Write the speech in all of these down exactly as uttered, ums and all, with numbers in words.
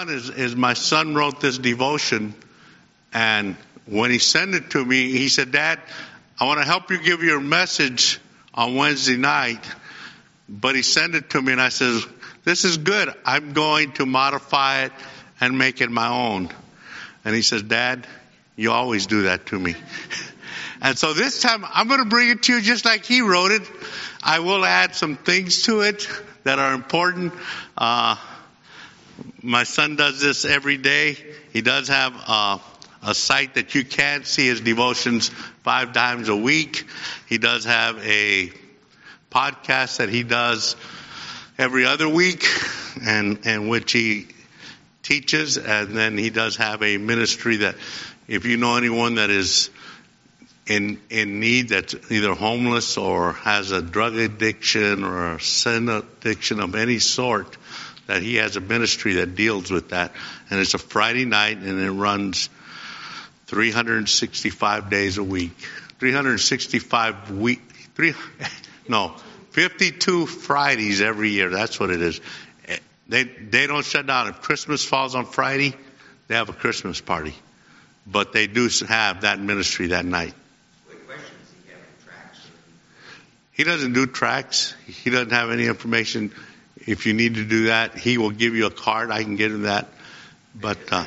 Is, is my son wrote this devotion, and when he sent it to me, he said, "Dad, I want to help you give your message on Wednesday night." But he sent it to me, and I said, "This is good. I'm going to modify it and make it my own." And he says, "Dad, you always do that to me." And so this time, I'm going to bring it to you just like he wrote it. I will add some things to it that are important. Uh, My son does this every day. He does have uh, a site that you can see his devotions five times a week. He does have a podcast that he does every other week, and and which he teaches. And then he does have a ministry that, if you know anyone that is in in need, that's either homeless or has a drug addiction or a sin addiction of any sort, that he has a ministry that deals with that. And it's a Friday night, and it runs three hundred sixty-five days a week. three hundred sixty-five week, three, no, fifty-two Fridays every year. That's what it is. They, they don't shut down. If Christmas falls on Friday, they have a Christmas party. But they do have that ministry that night. What question does he have in tracks? He doesn't do tracks. He doesn't have any information. If you need to do that, he will give you a card. I can get him that. But, uh,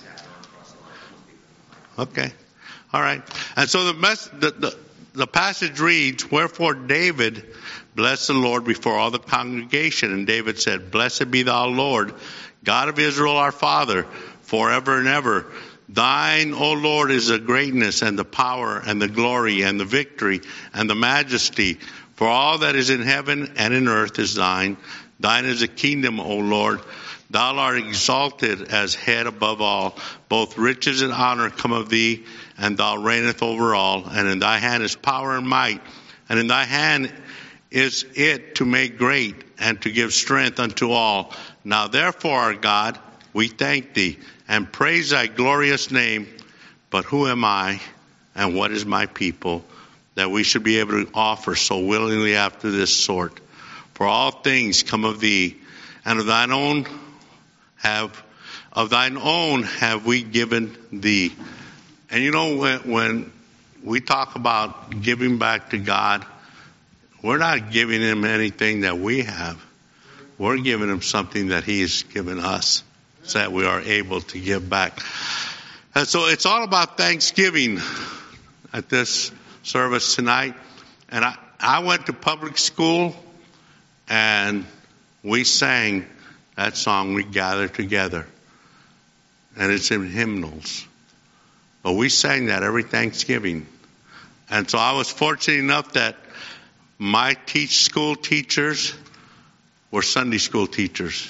okay. All right. And so the, mess, the, the, the passage reads, "Wherefore David blessed the Lord before all the congregation. And David said, Blessed be thou, Lord, God of Israel, our Father, forever and ever. Thine, O Lord, is the greatness and the power and the glory and the victory and the majesty. For all that is in heaven and in earth is thine. Thine is the kingdom, O Lord. Thou art exalted as head above all. Both riches and honor come of thee, and thou reignest over all. And in thy hand is power and might. And in thy hand is it to make great and to give strength unto all. Now therefore, our God, we thank thee and praise thy glorious name. But who am I, and what is my people, that we should be able to offer so willingly after this sort? For all things come of thee, and of thine own have of thine own have we given thee." And you know, when, when we talk about giving back to God, we're not giving him anything that we have. We're giving him something that he has given us, so that we are able to give back. And so it's all about Thanksgiving at this service tonight. And I, I went to public school, and we sang that song, "We Gather Together." And it's in hymnals. But we sang that every Thanksgiving. And so I was fortunate enough that my teach school teachers were Sunday school teachers.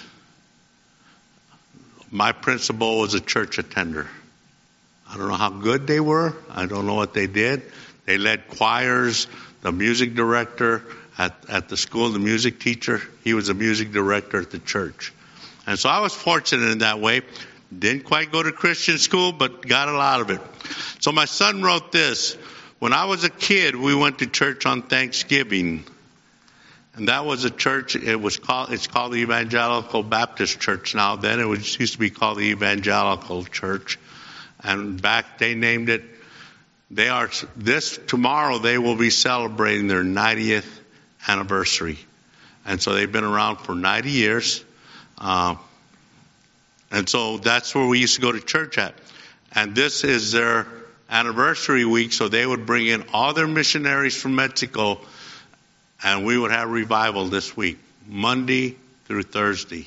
My principal was a church attender. I don't know how good they were. I don't know what they did. They led choirs. The music director at, at the school, the music teacher, he was a music director at the church. And so I was fortunate in that way. Didn't quite go to Christian school, but got a lot of it. So my son wrote this. When I was a kid, we went to church on Thanksgiving. And that was a church, it was called, it's called the Evangelical Baptist Church now. Then it was used to be called the Evangelical Church. And back they named it, they are, this, tomorrow they will be celebrating their ninetieth anniversary. And so they've been around for ninety years. Uh, and so that's where we used to go to church at. And this is their anniversary week, so they would bring in all their missionaries from Mexico, and we would have revival this week, Monday through Thursday.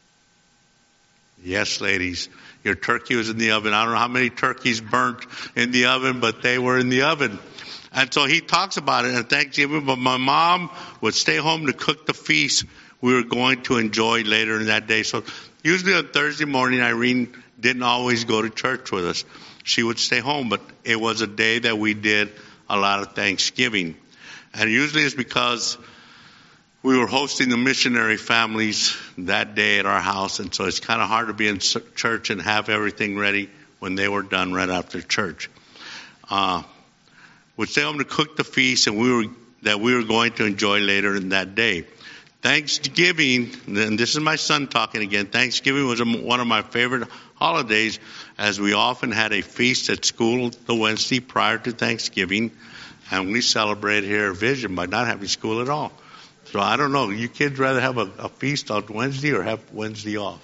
Yes, ladies, your turkey was in the oven. I don't know how many turkeys burnt in the oven, but they were in the oven. And so he talks about it at Thanksgiving, but my mom would stay home to cook the feast we were going to enjoy later in that day. So usually on Thursday morning, Irene didn't always go to church with us. She would stay home, but it was a day that we did a lot of Thanksgiving. And usually it's because we were hosting the missionary families that day at our house, and so it's kind of hard to be in church and have everything ready when they were done right after church. Uh, we'd stay home to cook the feast, and we were that we were going to enjoy later in that day. Thanksgiving, and this is my son talking again, Thanksgiving was one of my favorite holidays, as we often had a feast at school the Wednesday prior to Thanksgiving, and we celebrated here at Vision by not having school at all. So I don't know, you kids rather have a, a feast on Wednesday or have Wednesday off?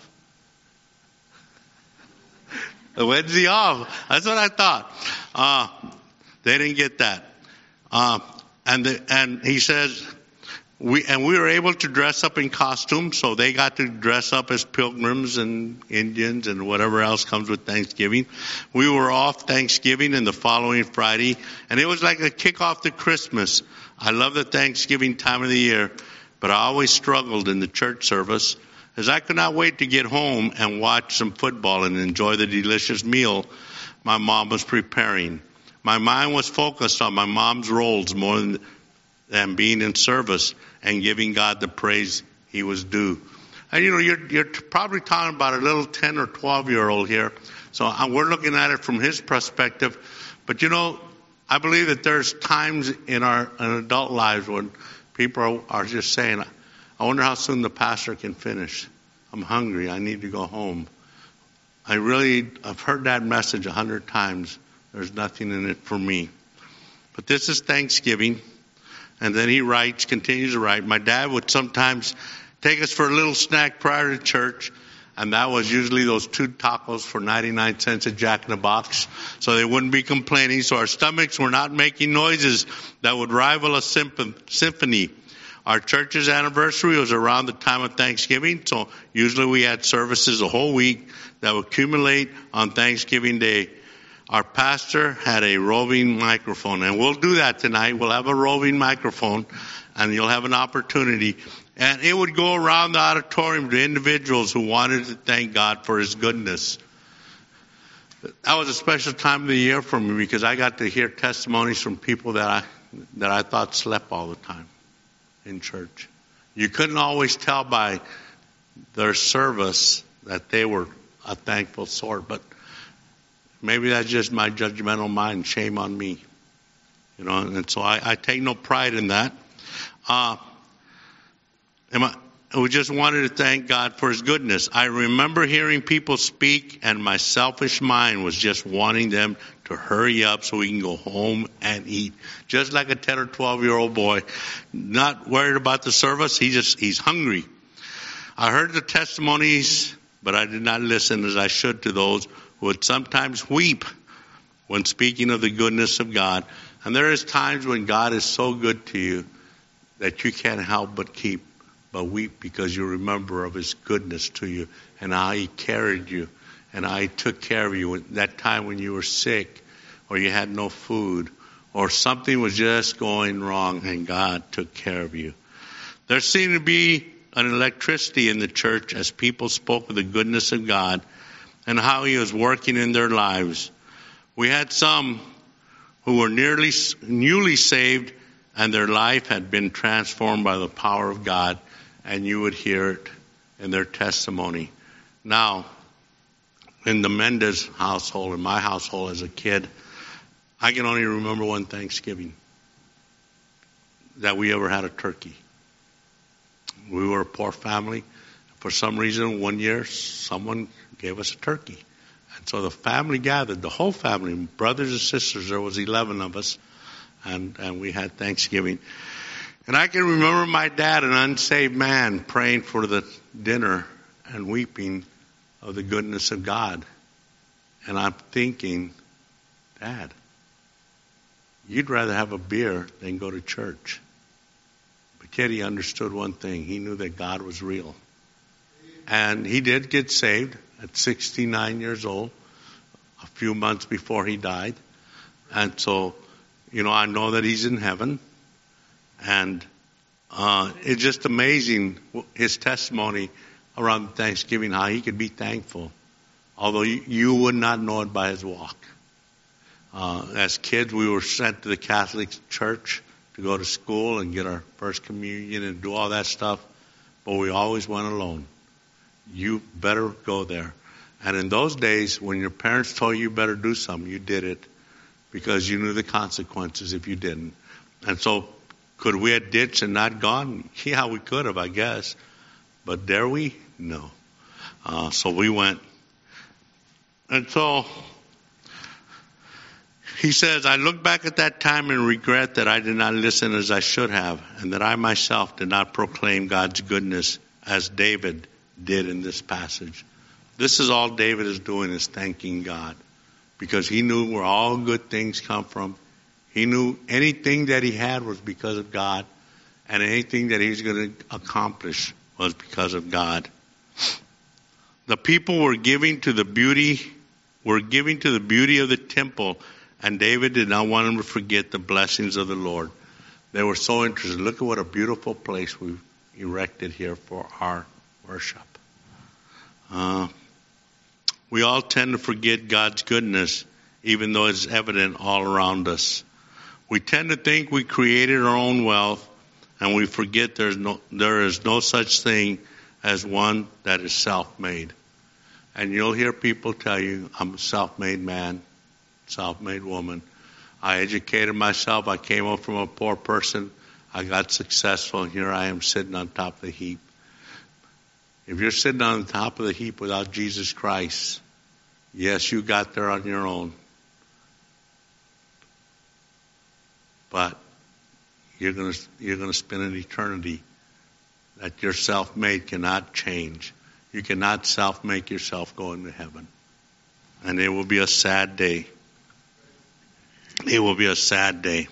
The Wednesday off. That's what I thought. Uh, they didn't get that. Uh, and the, and he says, we and we were able to dress up in costumes, so they got to dress up as pilgrims and Indians and whatever else comes with Thanksgiving. We were off Thanksgiving and the following Friday, and it was like a kickoff to Christmas. I love the Thanksgiving time of the year, but I always struggled in the church service, as I could not wait to get home and watch some football and enjoy the delicious meal my mom was preparing. My mind was focused on my mom's roles more than than being in service and giving God the praise he was due. And you know, you're, you're probably talking about a little ten or twelve year old here. So we're looking at it from his perspective. But you know, I believe that there's times in our in adult lives when people are, are just saying, I wonder how soon the pastor can finish. I'm hungry. I need to go home. I really, I've heard that message a hundred times. There's nothing in it for me. But this is Thanksgiving. And then he writes, continues to write, my dad would sometimes take us for a little snack prior to church, and that was usually those two tacos for ninety-nine cents at Jack in the Box, so they wouldn't be complaining, so our stomachs were not making noises that would rival a symphony. Our church's anniversary was around the time of Thanksgiving, so usually we had services a whole week that would accumulate on Thanksgiving Day. Our pastor had a roving microphone, and we'll do that tonight. We'll have a roving microphone, and you'll have an opportunity. And it would go around the auditorium to individuals who wanted to thank God for his goodness. That was a special time of the year for me, because I got to hear testimonies from people that I that I thought slept all the time in church. You couldn't always tell by their service that they were a thankful sort, but maybe that's just my judgmental mind. Shame on me. You know, and so I, I take no pride in that. Uh, and I, we just wanted to thank God for his goodness. I remember hearing people speak, and my selfish mind was just wanting them to hurry up so we can go home and eat. Just like a ten or twelve year old boy, not worried about the service. He just, he's hungry. I heard the testimonies, but I did not listen as I should to those who would sometimes weep when speaking of the goodness of God. And there is times when God is so good to you that you can't help but keep, but weep, because you remember of his goodness to you and how he carried you and how he took care of you that time when you were sick or you had no food or something was just going wrong, and God took care of you. There seemed to be an electricity in the church as people spoke of the goodness of God and how he was working in their lives. We had some who were nearly newly saved, and their life had been transformed by the power of God, and you would hear it in their testimony. Now, in the Mendez household, in my household as a kid, I can only remember one Thanksgiving that we ever had a turkey. We were a poor family. For some reason, one year, someone gave us a turkey. And so the family gathered, the whole family, brothers and sisters, there was eleven of us, and, and we had Thanksgiving. And I can remember my dad, an unsaved man, praying for the dinner and weeping of the goodness of God. And I'm thinking, Dad, you'd rather have a beer than go to church. But yet he understood one thing. He knew that God was real. And he did get saved at sixty-nine years old, a few months before he died. And so, you know, I know that he's in heaven. And uh, it's just amazing, his testimony around Thanksgiving, how he could be thankful, although you, you would not know it by his walk. Uh, as kids, we were sent to the Catholic Church to go to school and get our first communion and do all that stuff, but we always went alone. You better go there. And in those days, when your parents told you you better do something, you did it because you knew the consequences if you didn't. And so Could we have ditched and not gone? Yeah, we could have, I guess. But dare we? No. Uh, so we went. And so he says, I look back at that time and regret that I did not listen as I should have, and that I myself did not proclaim God's goodness as David did in this passage. This is all David is doing, is thanking God, because he knew where all good things come from. He knew anything that he had was because of God, and anything that he's going to accomplish was because of God. The people were giving to the beauty, were giving to the beauty of the temple, and David did not want them to forget the blessings of the Lord. They were so interested. Look at what a beautiful place we've erected here for our worship. Uh, we all tend to forget God's goodness, even though it's evident all around us. We tend to think we created our own wealth, and we forget there's no, there is no such thing as one that is self-made. And you'll hear people tell you, I'm a self-made man, self-made woman. I educated myself. I came up from a poor person. I got successful, and here I am sitting on top of the heap. If you're sitting on the top of the heap without Jesus Christ, yes, you got there on your own. But you're going to you're going to spend an eternity that your self-made cannot change. You cannot self-make yourself go into heaven. And it will be a sad day. It will be a sad day.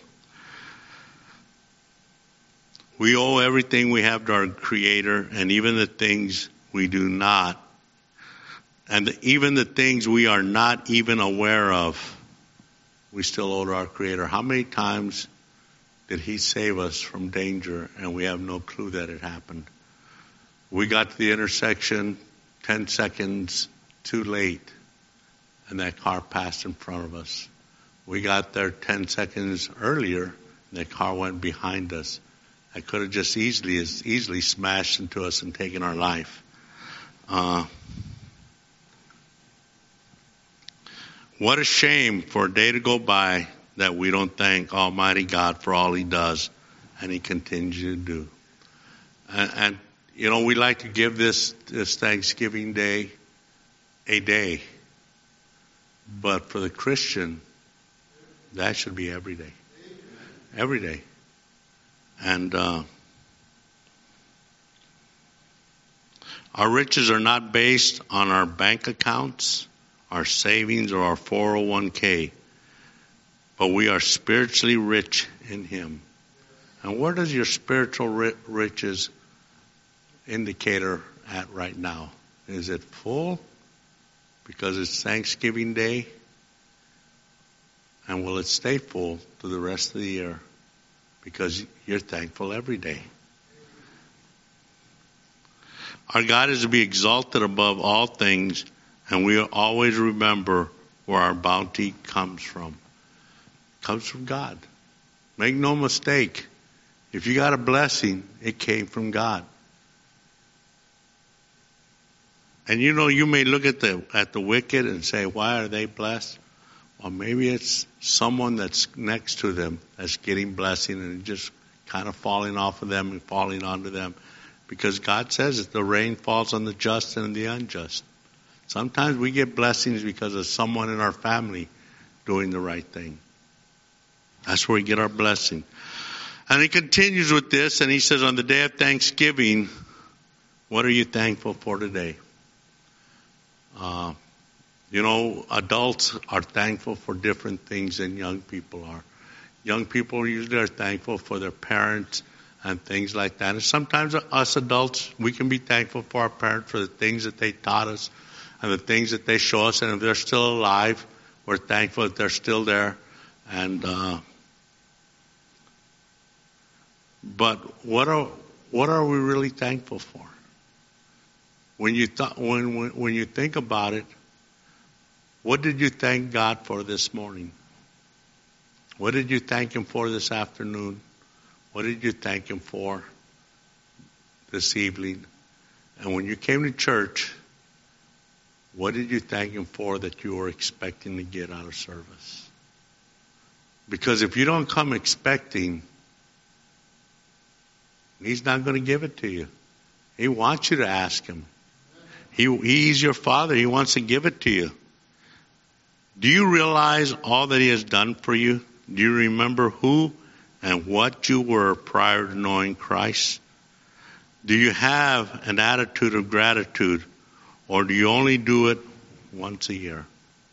We owe everything we have to our Creator, and even the things we do not, and the, even the things we are not even aware of, we still owe to our Creator. How many times did He save us from danger and we have no clue that it happened? We got to the intersection ten seconds too late, and that car passed in front of us. We got there ten seconds earlier, and that car went behind us. I could have just easily, as easily smashed into us and taken our life. Uh, what a shame for a day to go by that we don't thank Almighty God for all He does, and He continues to do. And, and you know, we like to give this, this Thanksgiving Day a day. But for the Christian, that should be every day. Every day. And uh, our riches are not based on our bank accounts, our savings, or our four oh one k. But we are spiritually rich in Him. And where does your spiritual ri- riches indicator at right now? Is it full because it's Thanksgiving Day? And will it stay full through the rest of the year? Because you're thankful every day. Our God is to be exalted above all things, and we always remember where our bounty comes from. It comes from God. Make no mistake. If you got a blessing, it came from God. And you know, you may look at the at the wicked and say, why are they blessed? Well, maybe it's someone that's next to them that's getting blessing and just kind of falling off of them and falling onto them. Because God says that the rain falls on the just and the unjust. Sometimes we get blessings because of someone in our family doing the right thing. That's where we get our blessing. And he continues with this, and he says, on the day of Thanksgiving, what are you thankful for today? Uh, you know, adults are thankful for different things than young people are. Young people usually are thankful for their parents and things like that. And sometimes us adults, we can be thankful for our parents for the things that they taught us and the things that they show us. And if they're still alive, we're thankful that they're still there. And uh, but what are what are we really thankful for? When you th- when, when when you think about it, what did you thank God for this morning? What did you thank Him for this afternoon? What did you thank Him for this evening? And when you came to church, what did you thank Him for that you were expecting to get out of service? Because if you don't come expecting, He's not going to give it to you. He wants you to ask him. He, he's your Father. He wants to give it to you. Do you realize all that he has done for you? Do you remember who and what you were prior to knowing Christ? Do you have an attitude of gratitude, or do you only do it once a year?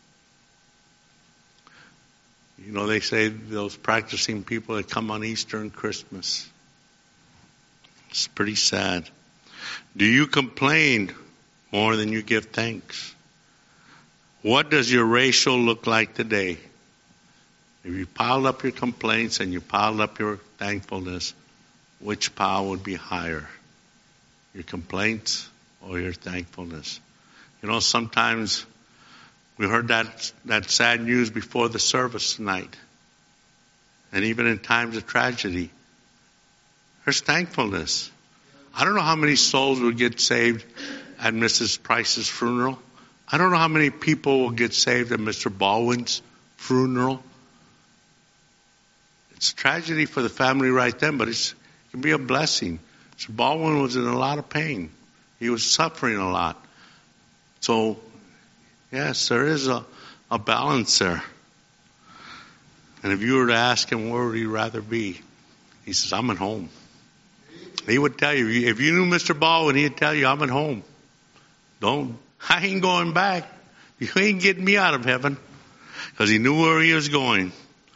You know, they say those practicing people that come on Easter and Christmas. It's pretty sad. Do you complain more than you give thanks? What does your ratio look like today? If you piled up your complaints and you piled up your thankfulness, which pile would be higher? Your complaints or your thankfulness? You know, sometimes we heard that that sad news before the service tonight. And even in times of tragedy, there's thankfulness. I don't know how many souls will get saved at Missus Price's funeral. I don't know how many people will get saved at Mister Baldwin's funeral. It's a tragedy for the family right then, but it's, it can be a blessing. Mister Baldwin was in a lot of pain. He was suffering a lot. So, yes, there is a, a balance there. And if you were to ask him, where would he rather be? He says, I'm at home. He would tell you, if you knew Mister Baldwin, he'd tell you, I'm at home. Don't, I ain't going back. You ain't getting me out of heaven. Because he knew where he was going.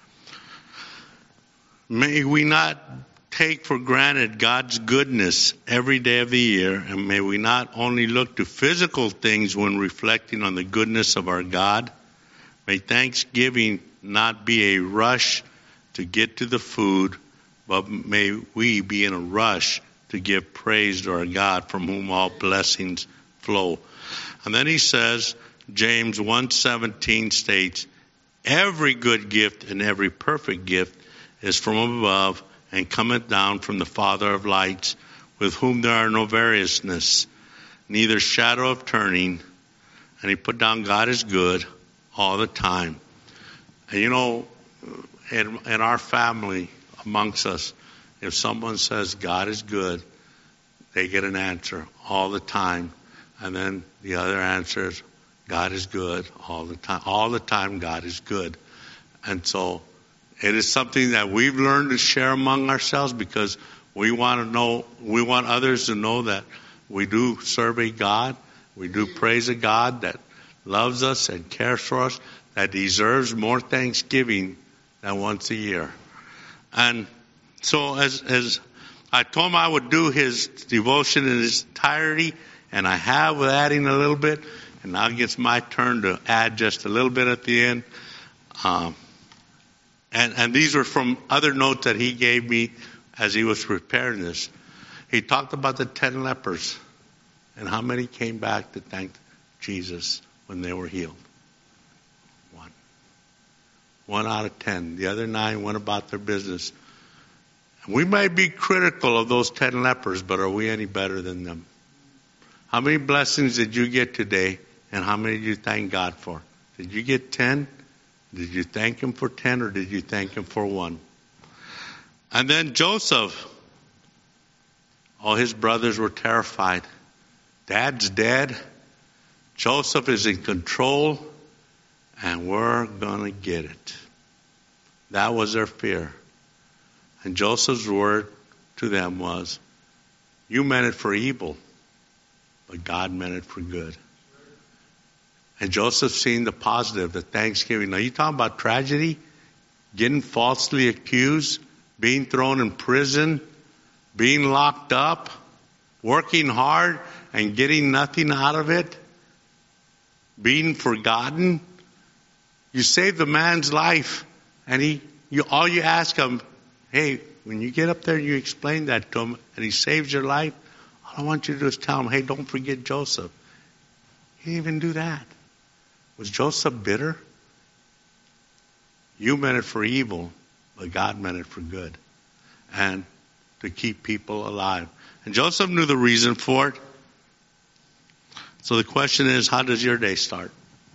May we not take for granted God's goodness every day of the year, and may we not only look to physical things when reflecting on the goodness of our God. May Thanksgiving not be a rush to get to the food, but may we be in a rush to give praise to our God, from whom all blessings flow. And then he says, James one seventeen states, every good gift and every perfect gift is from above, and cometh down from the Father of lights, with whom there are no variousness, neither shadow of turning. And he put down, God is good all the time. And you know, in, in our family, amongst us, if someone says God is good, they get an answer all the time. And then the other answer is, God is good all the time. All the time, God is good. And so it is something that we've learned to share among ourselves, because we want to know, we want others to know that we do serve a God, we do praise a God that loves us and cares for us, that deserves more thanksgiving than once a year. And so as as I told him I would do his devotion in its entirety, and I have, with adding a little bit, and now it gets my turn to add just a little bit at the end. Um, And, and these were from other notes that he gave me as he was preparing this. He talked about the ten lepers and how many came back to thank Jesus when they were healed. One. One out of ten. The other nine went about their business. And we might be critical of those ten lepers, but are we any better than them? How many blessings did you get today, and how many did you thank God for? Did you get ten? Did you thank him for ten, or did you thank him for one? And then Joseph, all his brothers were terrified. Dad's dead. Joseph is in control, and we're going to get it. That was their fear. And Joseph's word to them was, you meant it for evil, but God meant it for good. And Joseph seen the positive, the thanksgiving. Now, you talking about tragedy, getting falsely accused, being thrown in prison, being locked up, working hard and getting nothing out of it, being forgotten. You saved the man's life, and he, you, all you ask him, hey, when you get up there and you explain that to him, and he saves your life, all I want you to do is tell him, hey, don't forget Joseph. He didn't even do that. Was Joseph bitter? You meant it for evil, but God meant it for good, and to keep people alive. And Joseph knew the reason for it. So the question is, how does your day start?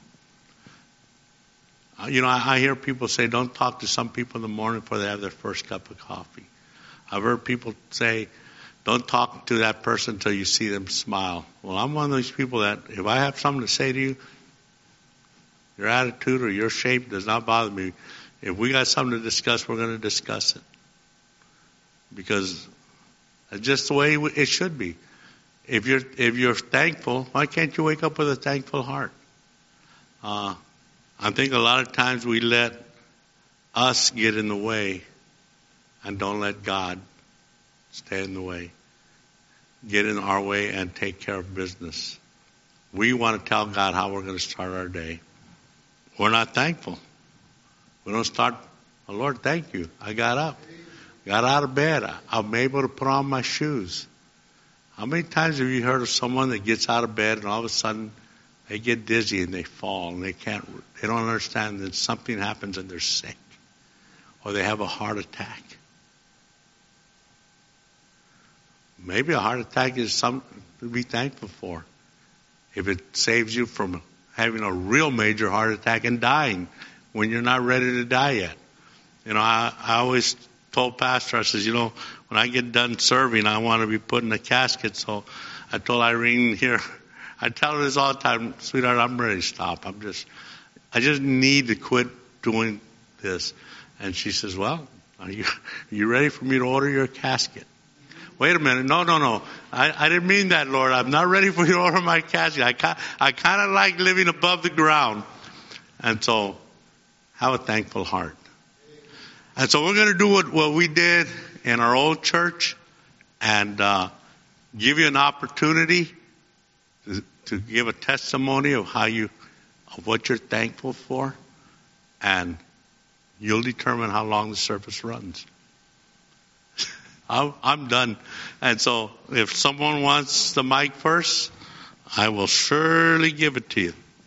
Uh, you know, I, I hear people say, don't talk to some people in the morning before they have their first cup of coffee. I've heard people say, don't talk to that person until you see them smile. Well, I'm one of those people that if I have something to say to you, your attitude or your shape does not bother me. If we got something to discuss, we're going to discuss it. Because it's just the way it should be. If you're if you're thankful, why can't you wake up with a thankful heart? Uh, I think a lot of times we let us get in the way and don't let God stay in the way. Get in our way and take care of business. We want to tell God how we're going to start our day. We're not thankful. We don't start, oh, Lord, thank you. I got up. Got out of bed. I'm able to put on my shoes. How many times have you heard of someone that gets out of bed and all of a sudden they get dizzy and they fall and they can't, they don't understand that something happens and they're sick or they have a heart attack? Maybe a heart attack is something to be thankful for if it saves you from having a real major heart attack and dying when you're not ready to die yet. You know, I, I always told Pastor, I says, you know, when I get done serving, I want to be put in a casket. So I told Irene here, I tell her this all the time, sweetheart, I'm ready to stop. I'm just, I just need to quit doing this. And she says, well, are you, are you ready for me to order your casket? Wait a minute. No, no, no. I, I didn't mean that, Lord. I'm not ready for you to order my casket. I, I kind of like living above the ground. And so have a thankful heart. And so we're going to do what, what we did in our old church and uh, give you an opportunity to, to give a testimony of how you, of what you're thankful for, and you'll determine how long the service runs. I'm, I'm done. And so if someone wants the mic first, I will surely give it to you.